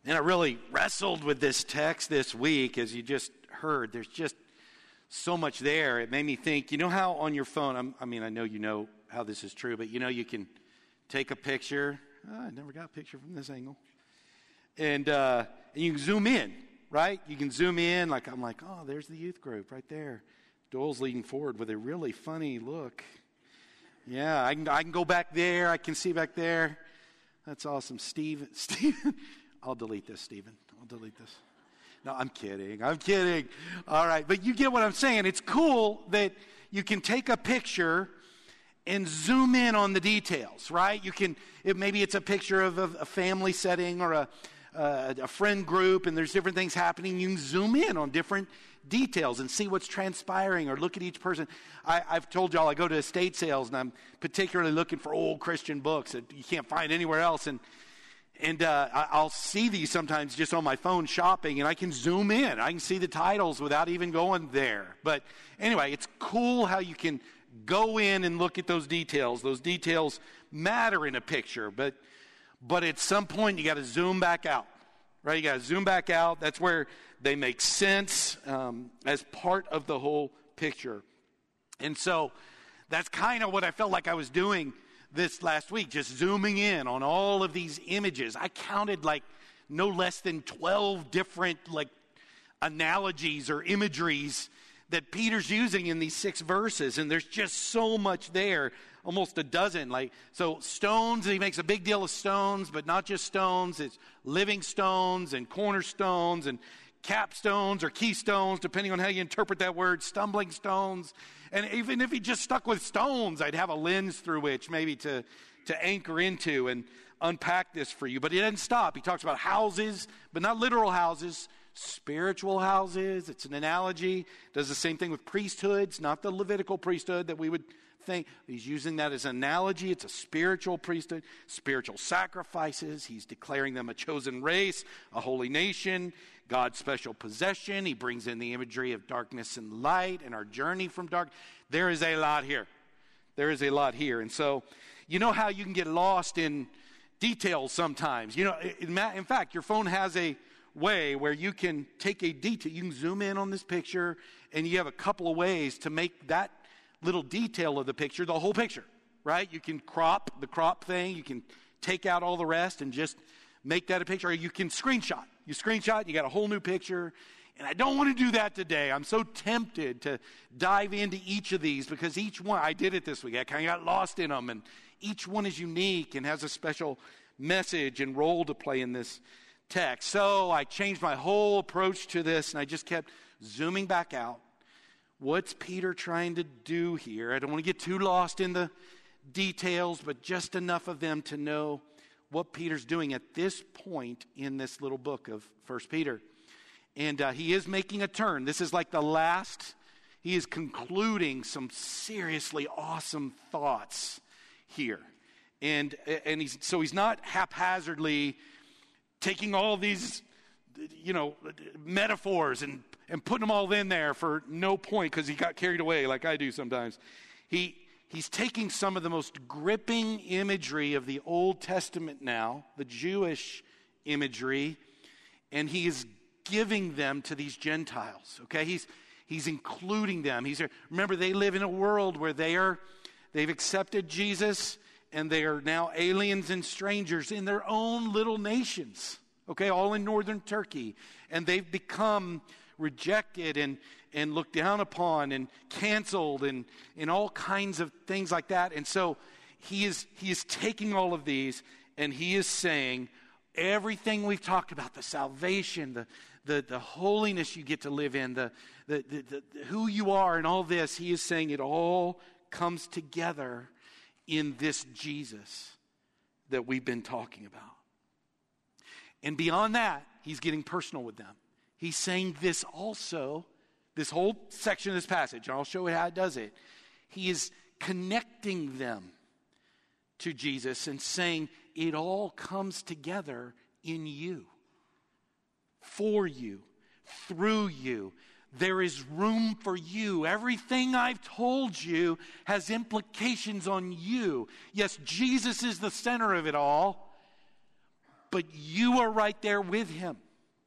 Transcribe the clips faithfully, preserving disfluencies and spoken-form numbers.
And I really wrestled with this text this week, as you just heard. There's just so much there. It made me think, you know how on your phone, I'm, I mean, I know you know how this is true, but you know you can take a picture. Oh, I never got a picture from this angle. And, uh, and you can zoom in, right? You can zoom in. Like, I'm like, oh, there's the youth group right there. Doyle's leading forward with a really funny look. Yeah, I can, I can go back there. I can see back there. That's awesome. Steve, Stephen. I'll delete this, Stephen. I'll delete this. No, I'm kidding. I'm kidding. All right. But you get what I'm saying. It's cool that you can take a picture and zoom in on the details, right? You can, it, maybe it's a picture of a, a family setting or a, a, a friend group, and there's different things happening. You can zoom in on different details and see what's transpiring, or look at each person. I, I've told y'all I go to estate sales, and I'm particularly looking for old Christian books that you can't find anywhere else. And And uh, I'll see these sometimes just on my phone shopping, and I can zoom in. I can see the titles without even going there. But anyway, it's cool how you can go in and look at those details. Those details matter in a picture, but but at some point you got to zoom back out, right? You got to zoom back out. That's where they make sense um, as part of the whole picture. And so that's kind of what I felt like I was doing this last week, just zooming in on all of these images. I counted like no less than twelve different like analogies or imageries that Peter's using in these six verses, and there's just so much there, almost a dozen. Like, so stones, he makes a big deal of stones, but not just stones. It's living stones and cornerstones and capstones or keystones, depending on how you interpret that word, stumbling stones. And even if he just stuck with stones, I'd have a lens through which maybe to, to anchor into and unpack this for you. But he doesn't stop. He talks about houses, but not literal houses, spiritual houses. It's an analogy. Does the same thing with priesthoods, not the Levitical priesthood that we would think. He's using that as an analogy. It's a spiritual priesthood, spiritual sacrifices. He's declaring them a chosen race, a holy nation, God's special possession. He brings in the imagery of darkness and light and our journey from dark. There is a lot here. There is a lot here. And so, you know how you can get lost in details sometimes. You know, in, in fact, your phone has a way where you can take a detail. You can zoom in on this picture, and you have a couple of ways to make that little detail of the picture the whole picture, right? You can crop the crop thing. You can take out all the rest and just make that a picture. Or you can screenshot. You screenshot, you got a whole new picture. And I don't want to do that today. I'm so tempted to dive into each of these because each one, I did it this week. I kind of got lost in them. And each one is unique and has a special message and role to play in this text. So I changed my whole approach to this, and I just kept zooming back out. What's Peter trying to do here? I don't want to get too lost in the details, but just enough of them to know what Peter's doing at this point in this little book of First Peter. And uh, he is making a turn. This is like the last, he is concluding some seriously awesome thoughts here. And and he's so he's not haphazardly taking all these, you know, metaphors and, and putting them all in there for no point because he got carried away like I do sometimes. He he's taking some of the most gripping imagery of the Old Testament now, the Jewish imagery, and he is giving them to these Gentiles. Okay, he's he's including them. He's remember they live in a world where they are they've accepted Jesus. And they are now aliens and strangers in their own little nations, okay, all in northern Turkey. And they've become rejected and, and looked down upon and canceled and, and all kinds of things like that. And so he is he is taking all of these and he is saying everything we've talked about, the salvation, the the, the holiness you get to live in, the, the, the, the who you are and all this, he is saying it all comes together in this Jesus that we've been talking about. And beyond that, he's getting personal with them. He's saying this also, this whole section of this passage, and I'll show you how it does it. He is connecting them to Jesus and saying it all comes together in you, for you, through you. There is room for you. Everything I've told you has implications on you. Yes, Jesus is the center of it all, but you are right there with him.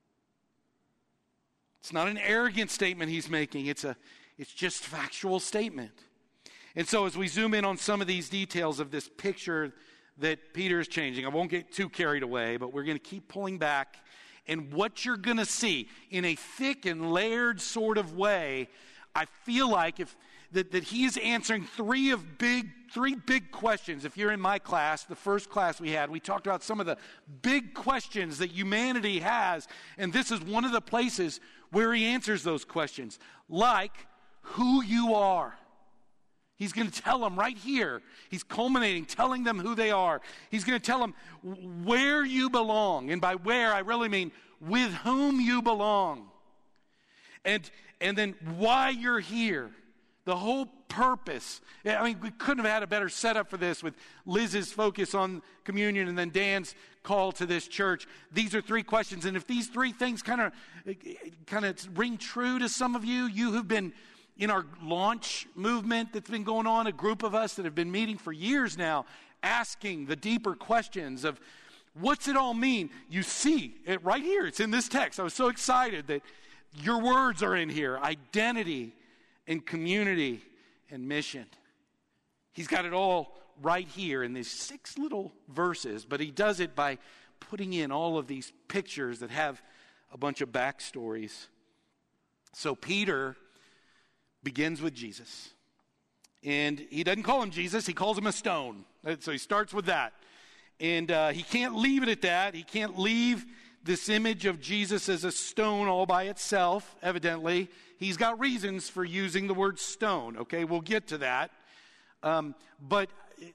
It's not an arrogant statement he's making. It's a, it's just factual statement. And so as we zoom in on some of these details of this picture that Peter is changing, I won't get too carried away, but we're going to keep pulling back. And what you're going to see in a thick and layered sort of way, I feel like if that, that he is answering three of big, three big questions. If you're in my class, the first class we had, we talked about some of the big questions that humanity has. And this is one of the places where he answers those questions, like who you are. He's going to tell them right here. He's culminating, telling them who they are. He's going to tell them where you belong. And by where, I really mean with whom you belong. And, and then why you're here. The whole purpose. I mean, we couldn't have had a better setup for this with Liz's focus on communion and then Dan's call to this church. These are three questions. And if these three things kind of kind of ring true to some of you, you have been in our launch movement that's been going on, a group of us that have been meeting for years now, asking the deeper questions of what's it all mean? You see it right here. It's in this text. I was so excited that your words are in here. Identity and community and mission. He's got it all right here in these six little verses, but he does it by putting in all of these pictures that have a bunch of backstories. So Peter begins with Jesus. And he doesn't call him Jesus, he calls him a stone. So he starts with that. And uh, he can't leave it at that. He can't leave this image of Jesus as a stone all by itself, evidently. He's got reasons for using the word stone, okay? We'll get to that. Um, but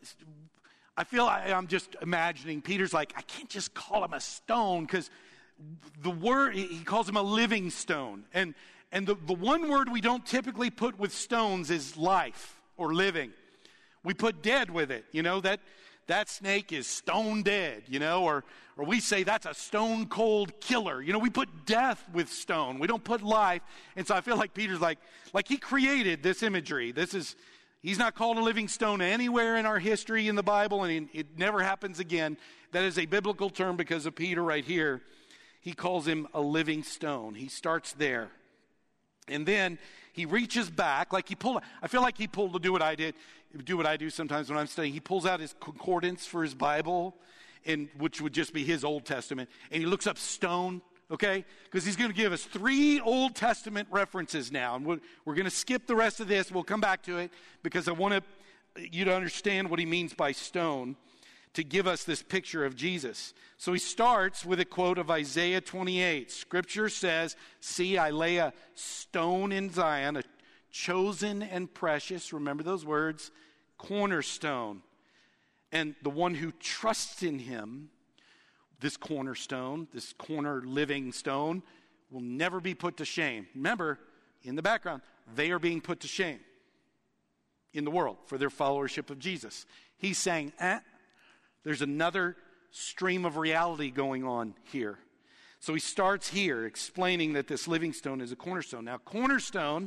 I feel I, I'm just imagining, Peter's like, I can't just call him a stone because the word, he calls him a living stone. And And the, the one word we don't typically put with stones is life or living. We put dead with it, you know, that that snake is stone dead, you know, or or we say that's a stone cold killer. You know, we put death with stone. We don't put life. And so I feel like Peter's like, like he created this imagery. This is, he's not called a living stone anywhere in our history in the Bible, and it, it never happens again. That is a biblical term because of Peter right here. He calls him a living stone. He starts there. And then he reaches back, like he pulled, I feel like he pulled to do what I did, do what I do sometimes when I'm studying. He pulls out his concordance for his Bible, and which would just be his Old Testament, and he looks up stone, okay? Because he's going to give us three Old Testament references now, and we're, we're going to skip the rest of this. We'll come back to it because I want to, you to understand what he means by stone, to give us this picture of Jesus. So he starts with a quote of Isaiah twenty-eight. Scripture says, "See, I lay a stone in Zion, a chosen and precious," remember those words, "cornerstone. And the one who trusts in him," this cornerstone, this corner living stone, "will never be put to shame." Remember, in the background, they are being put to shame in the world for their followership of Jesus. He's saying, eh, there's another stream of reality going on here. So he starts here explaining that this living stone is a cornerstone. Now, cornerstone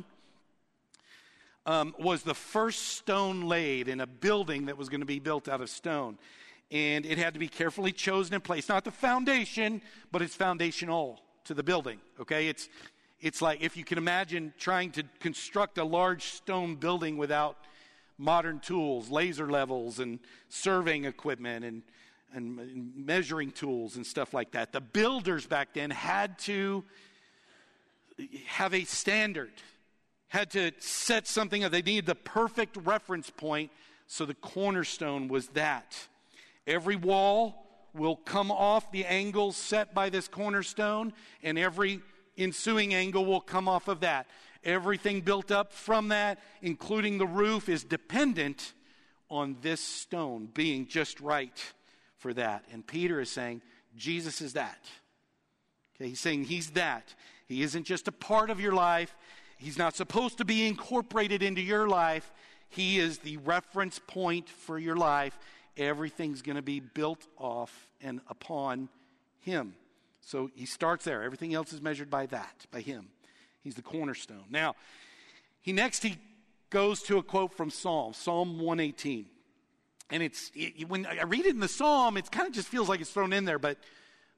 um, was the first stone laid in a building that was going to be built out of stone. And it had to be carefully chosen and placed. Not the foundation, but it's foundational to the building, okay? It's, it's like if you can imagine trying to construct a large stone building without modern tools, laser levels and surveying equipment and, and measuring tools and stuff like that. The builders back then had to have a standard, had to set something up. They needed the perfect reference point, so the cornerstone was that. Every wall will come off the angles set by this cornerstone, and every ensuing angle will come off of that. Everything built up from that, including the roof, is dependent on this stone being just right for that. And Peter is saying, Jesus is that. Okay, he's saying he's that. He isn't just a part of your life. He's not supposed to be incorporated into your life. He is the reference point for your life. Everything's going to be built off and upon him. So he starts there. Everything else is measured by that, by him. He's the cornerstone. Now, he next he goes to a quote from Psalm, Psalm one eighteen. And it's it, when I read it in the Psalm, it kind of just feels like it's thrown in there, but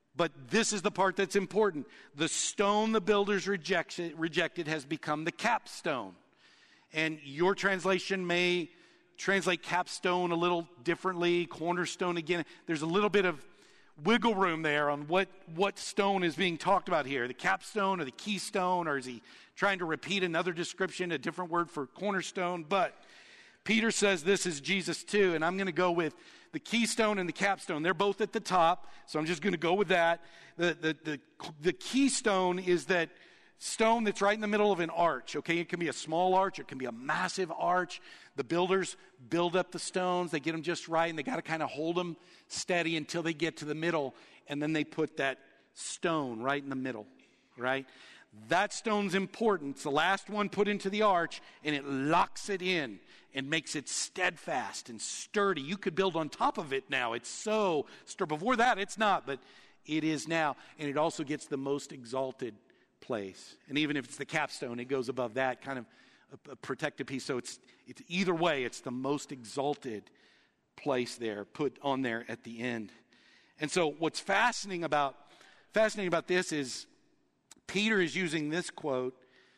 But this is the part that's important. The stone the builders rejected, rejected has become the capstone. And your translation may translate capstone a little differently, cornerstone again. There's a little bit of wiggle room there on what, what stone is being talked about here. The capstone or the keystone, or is he trying to repeat another description, a different word for cornerstone? But Peter says this is Jesus too, and I'm going to go with the keystone and the capstone. They're both at the top, so I'm just going to go with that. The, the, the, the keystone is that stone that's right in the middle of an arch, okay? It can be a small arch, it can be a massive arch. The builders build up the stones, they get them just right, and they got to kind of hold them steady until they get to the middle, and then they put that stone right in the middle, right? That stone's important. It's the last one put into the arch, and it locks it in and makes it steadfast and sturdy. You could build on top of it now. It's so sturdy. Before that, it's not, but it is now. And it also gets the most exalted place. And even if it's the capstone, it goes above that, kind of a, a protected piece. So it's, it's either way, it's the most exalted place there, put on there at the end. And so what's fascinating about fascinating about this is Peter is using this quote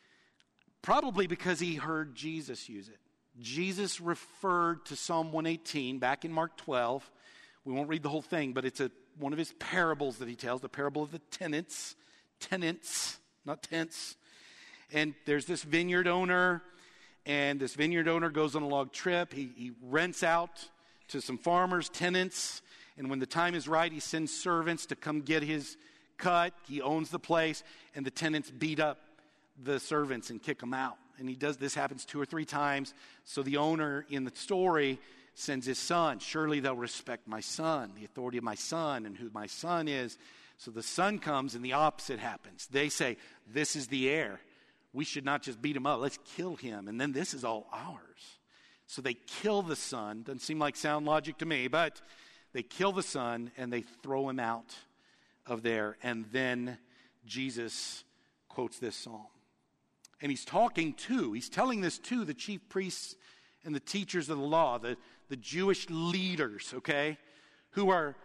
probably because he heard Jesus use it. Jesus referred to Psalm one eighteen back in Mark twelve. We won't read the whole thing, but it's a, one of his parables that he tells, the parable of the tenants. Tenants, not tents. And there's this vineyard owner, and this vineyard owner goes on a long trip. He, he rents out to some farmers, tenants, and when the time is right, he sends servants to come get his cut. He owns the place, and the tenants beat up the servants and kick them out. And he does this happens two or three times. So the owner in the story sends his son. Surely they'll respect my son, the authority of my son, and who my son is. So the son comes, and the opposite happens. They say, this is the heir. We should not just beat him up. Let's kill him, and then this is all ours. So they kill the son. Doesn't seem like sound logic to me, but they kill the son, and they throw him out of there. And then Jesus quotes this psalm. And he's talking to, he's telling this to the chief priests and the teachers of the law, the, the Jewish leaders, okay, who are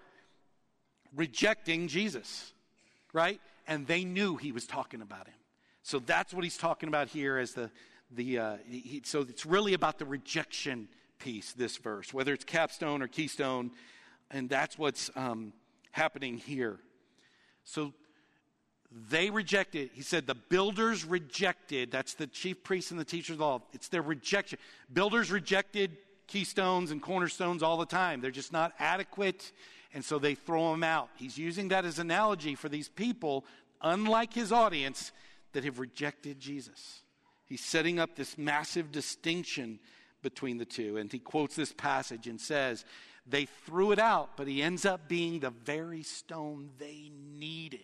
rejecting Jesus, right? And they knew he was talking about him. So that's what he's talking about here as the, the uh, he, so it's really about the rejection piece, this verse, whether it's capstone or keystone, and that's what's um, happening here. So they rejected, he said the builders rejected, that's the chief priests and the teachers of the law, it's their rejection. Builders rejected keystones and cornerstones all the time. They're just not adequate, and so they throw them out. He's using that as an analogy for these people, unlike his audience, that have rejected Jesus. He's setting up this massive distinction between the two, and he quotes this passage and says, they threw it out, but he ends up being the very stone they needed.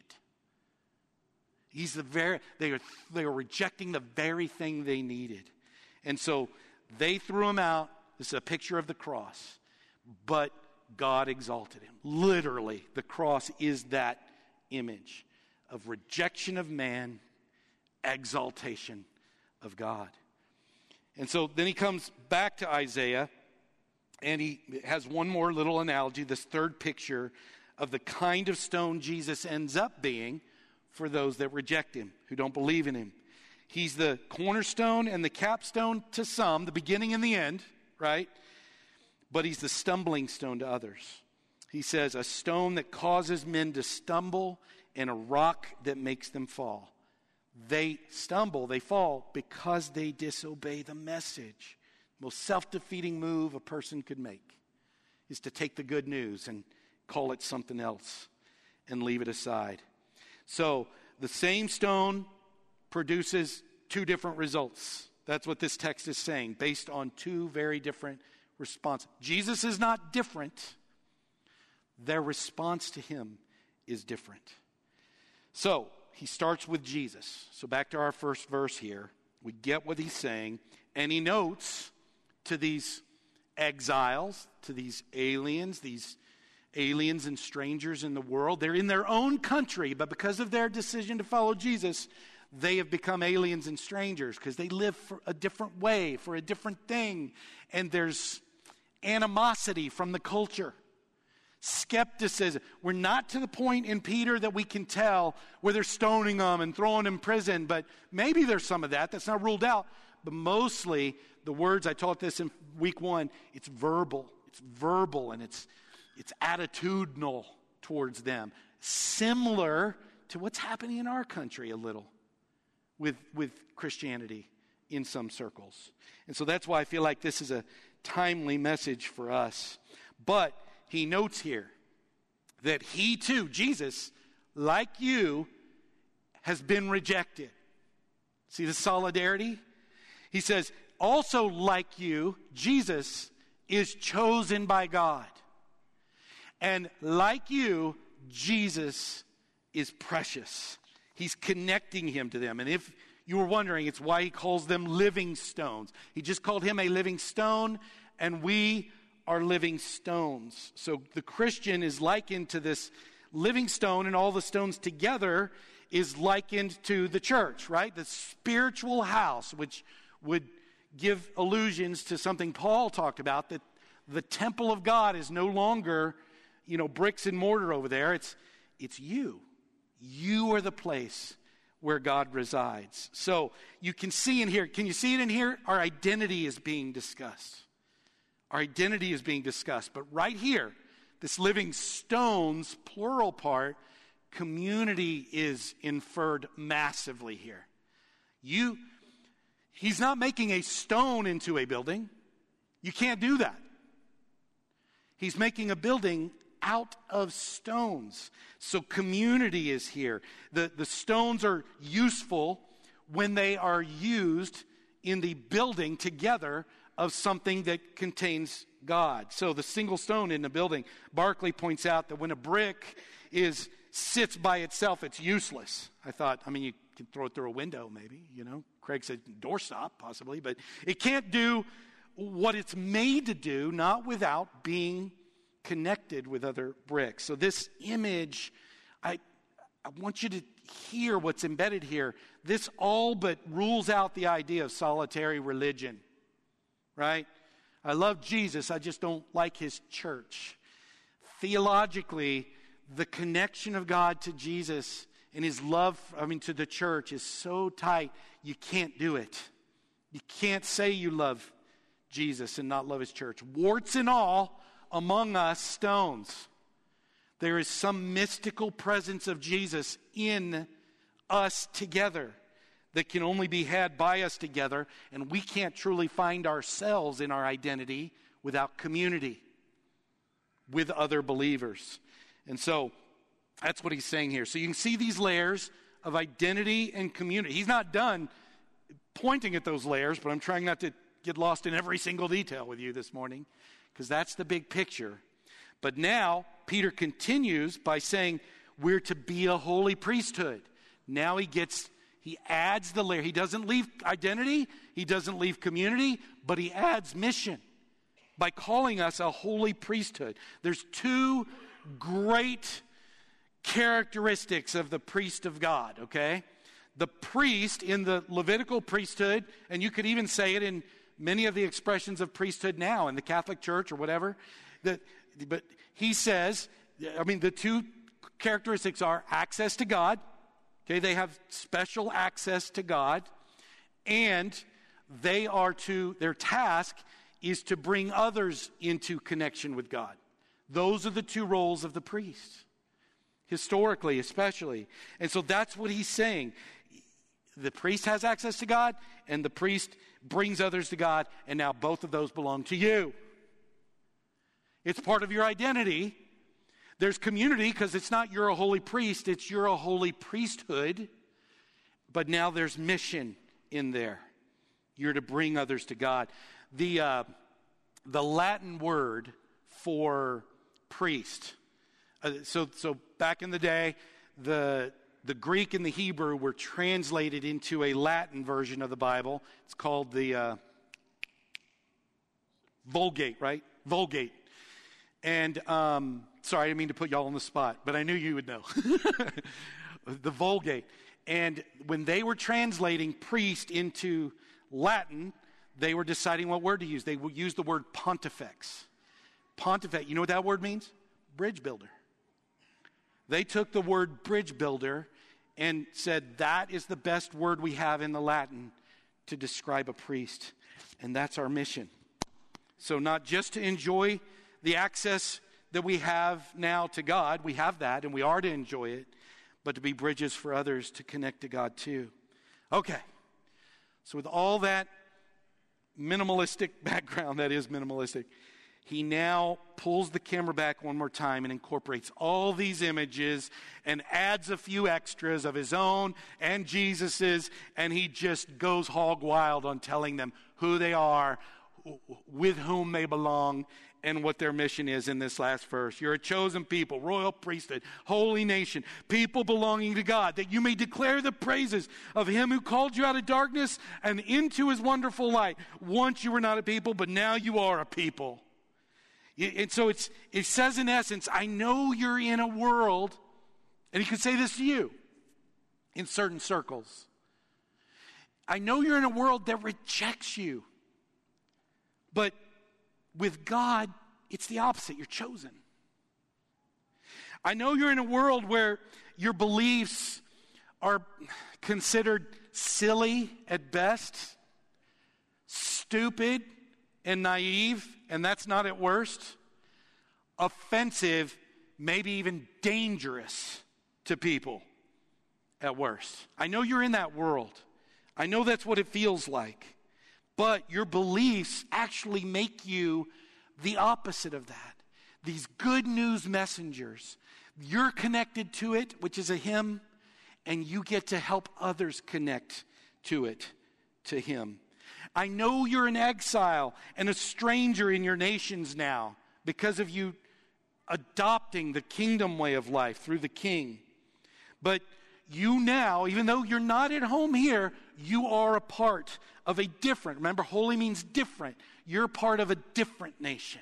He's the very, they are, they are rejecting the very thing they needed. And so they threw him out. This is a picture of the cross. But God exalted him. Literally, the cross is that image of rejection of man, exaltation of God. And so then he comes back to Isaiah, and he has one more little analogy, this third picture of the kind of stone Jesus ends up being for those that reject him, who don't believe in him. He's the cornerstone and the capstone to some, the beginning and the end, right? But he's the stumbling stone to others. He says, a stone that causes men to stumble and a rock that makes them fall. They stumble, they fall because they disobey the message. Most self-defeating move a person could make is to take the good news and call it something else and leave it aside. So the same stone produces two different results. That's what this text is saying, based on two very different responses. Jesus is not different. Their response to him is different. So he starts with Jesus. So back to our first verse here. We get what he's saying, and he notes to these exiles, to these aliens, these aliens and strangers in the world. They're in their own country, but because of their decision to follow Jesus, they have become aliens and strangers because they live for a different way, for a different thing. And there's animosity from the culture. skepticism. We're not to the point in Peter that we can tell where they're stoning them and throwing them in prison, but maybe there's some of that. That's not ruled out. But mostly, the words, I taught this in week one, it's verbal. It's verbal and it's it's attitudinal towards them. Similar to what's happening in our country a little with, with Christianity in some circles. And so that's why I feel like this is a timely message for us. But he notes here that he too, Jesus, like you, has been rejected. See the solidarity? He says, also like you, Jesus is chosen by God. And like you, Jesus is precious. He's connecting him to them. And if you were wondering, it's why he calls them living stones. He just called him a living stone, and we are living stones. So the Christian is likened to this living stone, and all the stones together is likened to the church, right? The spiritual house, which would give allusions to something Paul talked about, that the temple of God is no longer, you know, bricks and mortar over there. It's it's you. You are the place where God resides. So you can see in here, can you see it in here? Our identity is being discussed. Our identity is being discussed. But right here, this living stones, plural part, community is inferred massively here. You, he's not making a stone into a building. You can't do that. He's making a building out of stones. So community is here. The, the stones are useful when they are used in the building together of something that contains God. So the single stone in the building, Barclay points out that when a brick is sits by itself, it's useless. I thought, I mean, you can throw it through a window maybe, you know. Craig said doorstop possibly, but it can't do what it's made to do, not without being connected with other bricks. So this image, I I want you to hear what's embedded here. This all but rules out the idea of solitary religion, right? I love Jesus, I just don't like his church. Theologically, the connection of God to Jesus and his love, I mean, to the church is so tight, you can't do it. You can't say you love Jesus and not love his church. Warts and all, among us stones. There is some mystical presence of Jesus in us together that can only be had by us together, and we can't truly find ourselves in our identity without community with other believers. And so that's what he's saying here. So you can see these layers of identity and community. He's not done pointing at those layers, but I'm trying not to get lost in every single detail with you this morning, because that's the big picture. But now, Peter continues by saying we're to be a holy priesthood. Now he gets, he adds the layer. He doesn't leave identity, he doesn't leave community, but he adds mission by calling us a holy priesthood. There's two great characteristics of the priest of God, okay? The priest in the Levitical priesthood, and you could even say it in many of the expressions of priesthood now in the Catholic Church or whatever. That, but he says, I mean, the two characteristics are access to God. Okay, they have special access to God, and they are to, their task is to bring others into connection with God. Those are the two roles of the priest, historically especially. And so that's what he's saying. The priest has access to God, and the priest brings others to God, and now both of those belong to you. It's part of your identity. There's community, because it's not you're a holy priest, it's you're a holy priesthood. But now there's mission in there. You're to bring others to God. The, uh, the Latin word for priest. Uh, so, so back in the day, the... The Greek and the Hebrew were translated into a Latin version of the Bible. It's called the uh, Vulgate, right? Vulgate. And, um, sorry, I didn't mean to put y'all on the spot, but I knew you would know. The Vulgate. And when they were translating priest into Latin, they were deciding what word to use. They would use the word pontifex. Pontifex, you know what that word means? bridge builder. They took the word bridge builder and said that is the best word we have in the Latin to describe a priest. And that's our mission. So not just to enjoy the access that we have now to God, we have that and we are to enjoy it, but to be bridges for others to connect to God too. Okay, so with all that minimalistic background, that is minimalistic, he now pulls the camera back one more time and incorporates all these images and adds a few extras of his own and Jesus's, and he just goes hog wild on telling them who they are, with whom they belong, and what their mission is in this last verse. You're a chosen people, royal priesthood, holy nation, people belonging to God, that you may declare the praises of him who called you out of darkness and into his wonderful light. Once you were not a people, but now you are a people. And so it's, it says in essence, I know you're in a world, and he could say this to you in certain circles. I know you're in a world that rejects you. But with God, it's the opposite. You're chosen. I know you're in a world where your beliefs are considered silly at best, stupid and naive, and that's not at worst, offensive, maybe even dangerous to people at worst. I know you're in that world. I know that's what it feels like. But your beliefs actually make you the opposite of that. These good news messengers. You're connected to it, which is a him, and you get to help others connect to it, to him. I know you're an exile and a stranger in your nations now because of you adopting the kingdom way of life through the king. But you now, even though you're not at home here, you are a part of a different, remember, holy means different. You're part of a different nation.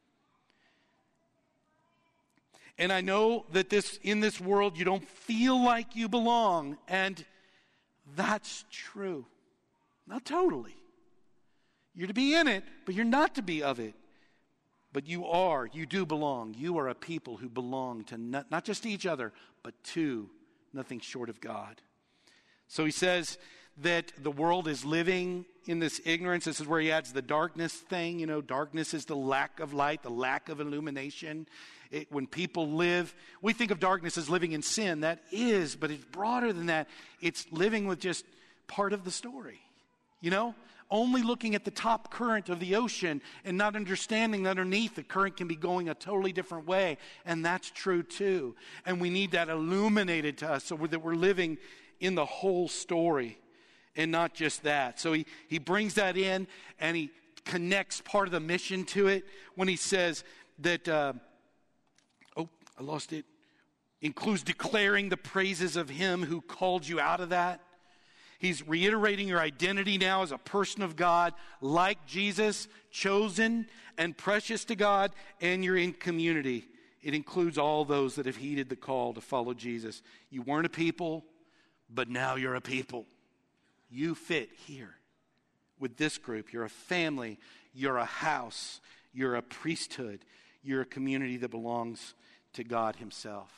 And I know that this in this world you don't feel like you belong, and that's true. Not totally. You're to be in it, but you're not to be of it. But you are, you do belong. You are a people who belong to not, not just to each other, but to nothing short of God. So he says that the world is living in this ignorance. This is where he adds the darkness thing. You know, darkness is the lack of light, the lack of illumination. It, when people live, we think of darkness as living in sin. That is, but it's broader than that. It's living with just part of the story. You know, only looking at the top current of the ocean and not understanding that underneath the current can be going a totally different way. And that's true too. And we need that illuminated to us so that we're living in the whole story and not just that. So he, he brings that in and he connects part of the mission to it when he says that, uh, oh, I lost it, includes declaring the praises of him who called you out of that. He's reiterating your identity now as a person of God, like Jesus, chosen and precious to God, and you're in community. It includes all those that have heeded the call to follow Jesus. You weren't a people, but now you're a people. You fit here with this group. You're a family. You're a house. You're a priesthood. You're a community that belongs to God himself.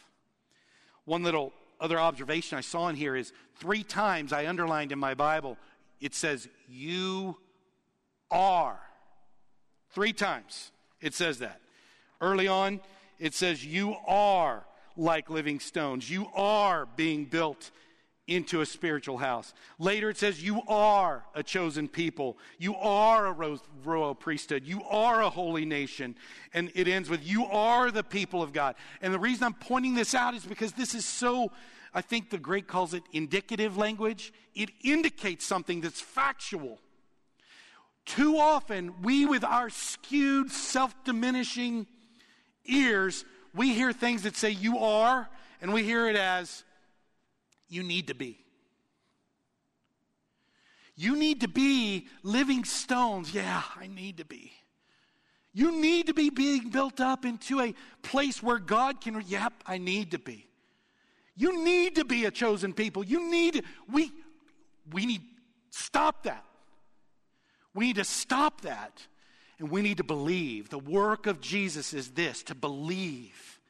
One little other observation I saw in here is three times I underlined in my Bible, it says, you are. Three times it says that. Early on, it says, you are like living stones. You are being built into a spiritual house. Later it says, you are a chosen people. You are a royal priesthood. You are a holy nation. And it ends with, you are the people of God. And the reason I'm pointing this out is because this is so, I think the Greek calls it indicative language. It indicates something that's factual. Too often, we with our skewed, self-diminishing ears, we hear things that say you are, and we hear it as you need to be. You need to be living stones. Yeah, I need to be. You need to be being built up into a place where God can, yep, I need to be. You need to be a chosen people. You need to, we, we need, stop that. We need to stop that. And we need to believe. The work of Jesus is this, to believe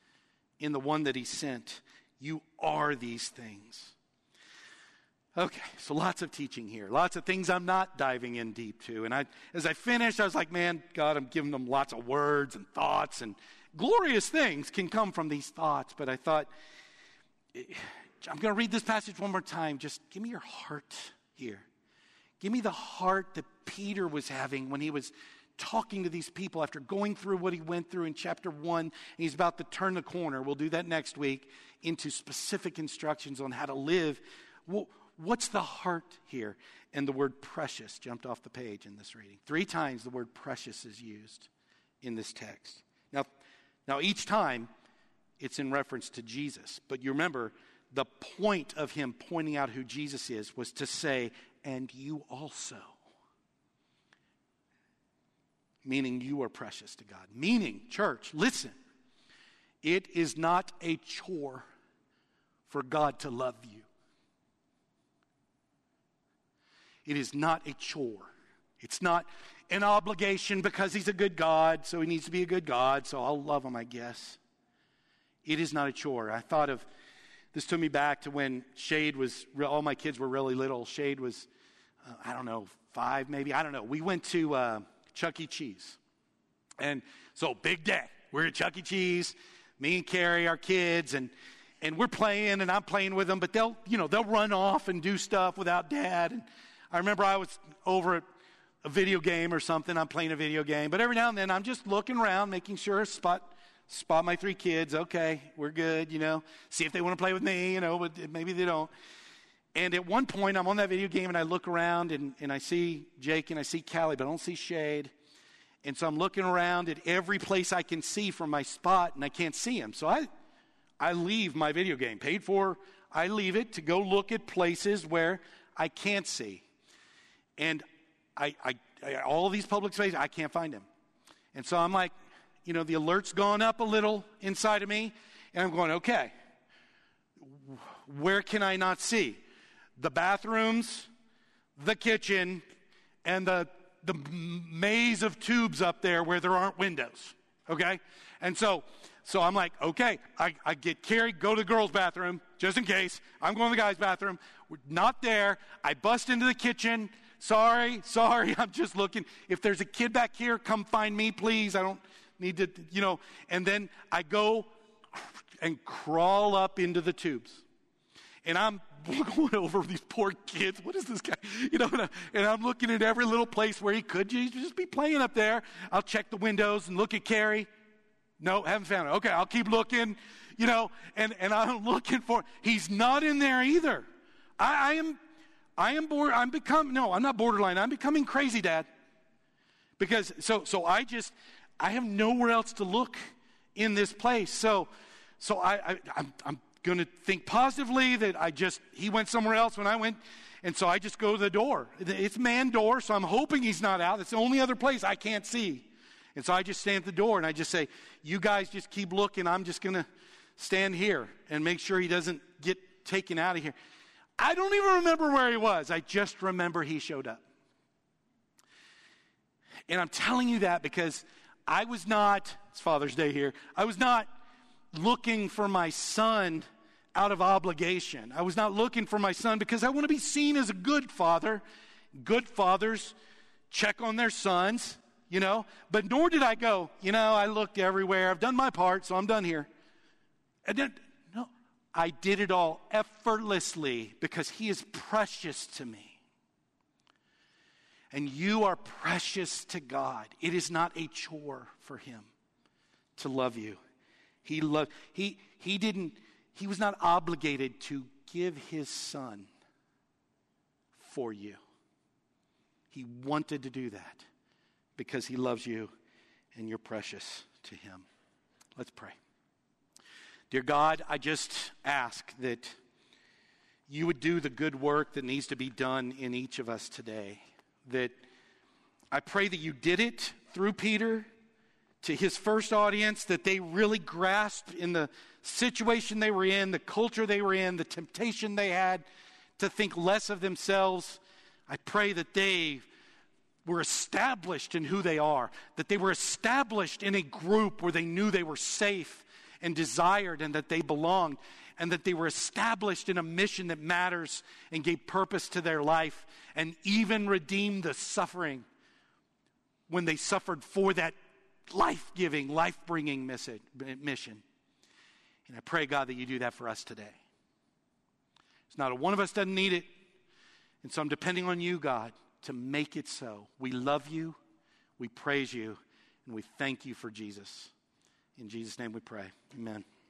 in the one that he sent. You are these things. Okay, so lots of teaching here. Lots of things I'm not diving in deep to. And I, as I finished, I was like, man, God, I'm giving them lots of words and thoughts. And glorious things can come from these thoughts. But I thought, I'm going to read this passage one more time. Just give me your heart here. Give me the heart that Peter was having when he was talking to these people after going through what he went through in chapter one. And he's about to turn the corner. We'll do that next week into specific instructions on how to live. Well, what's the heart here? And the word precious jumped off the page in this reading. Three times the word precious is used in this text. Now, now each time it's in reference to Jesus. But you remember, the point of him pointing out who Jesus is was to say, and you also. Meaning you are precious to God. Meaning, church, listen, it is not a chore for God to love you. It is not a chore. It's not an obligation because he's a good God, so he needs to be a good God, so I'll love him, I guess. It is not a chore. I thought of, this took me back to when Shade was, all my kids were really little. Shade was, uh, I don't know, five maybe, I don't know. We went to uh, Chuck E. Cheese. And so, big day. We're at Chuck E. Cheese, me and Carrie, our kids, and and we're playing, and I'm playing with them, but they'll, you know, they'll run off and do stuff without Dad. And I remember I was over at a video game or something. I'm playing a video game. But every now and then, I'm just looking around, making sure, spot spot my three kids. Okay, we're good, you know. See if they want to play with me, you know, but maybe they don't. And at one point, I'm on that video game, and I look around, and, and I see Jake, and I see Callie, but I don't see Shade. And so I'm looking around at every place I can see from my spot, and I can't see him. So I, I leave my video game, paid for. I leave it to go look at places where I can't see. And I, I, I all these public spaces, I can't find him. And so I'm like, you know, the alert's gone up a little inside of me, and I'm going, okay, where can I not see? The bathrooms, the kitchen, and the the maze of tubes up there where there aren't windows, okay? And so so I'm like, okay, I, I get Carrie, go to the girls' bathroom, just in case. I'm going to the guys' bathroom. We're not there. I bust into the kitchen. Sorry, sorry, I'm just looking. If there's a kid back here, come find me, please. I don't need to, you know. And then I go and crawl up into the tubes. And I'm going over these poor kids. What is this guy? You know, and, I, and I'm looking at every little place where he could just be playing up there. I'll check the windows and look at Carrie. No, haven't found it. Okay, I'll keep looking, you know, and, and I'm looking for, he's not in there either. I, I am, I am bored, I'm becoming, no, I'm not borderline. I'm becoming crazy, Dad. Because, so, so I just, I have nowhere else to look in this place. So, so I, I I'm, I'm, going to think positively that I just, he went somewhere else when I went, and so I just go to the door. It's man door, so I'm hoping he's not out. It's the only other place I can't see. And so I just stand at the door, and I just say, you guys just keep looking. I'm just going to stand here and make sure he doesn't get taken out of here. I don't even remember where he was. I just remember he showed up. And I'm telling you that because I was not, it's Father's Day here, I was not looking for my son out of obligation. I was not looking for my son because I want to be seen as a good father. Good fathers check on their sons, you know. But nor did I go, you know, I looked everywhere. I've done my part, so I'm done here. And then, no, I did it all effortlessly because he is precious to me. And you are precious to God. It is not a chore for him to love you. He loved, he, he didn't, he was not obligated to give his son for you. He wanted to do that because he loves you and you're precious to him. Let's pray. Dear God, I just ask that you would do the good work that needs to be done in each of us today. That I pray that you did it through Peter to his first audience, that they really grasped in the situation they were in, the culture they were in, the temptation they had to think less of themselves. I pray that they were established in who they are, that they were established in a group where they knew they were safe and desired and that they belonged and that they were established in a mission that matters and gave purpose to their life and even redeemed the suffering when they suffered for that life-giving, life-bringing mission. And I pray, God, that you do that for us today. It's not a one of us doesn't need it. And so I'm depending on you, God, to make it so. We love you, we praise you, and we thank you for Jesus. In Jesus' name we pray. Amen.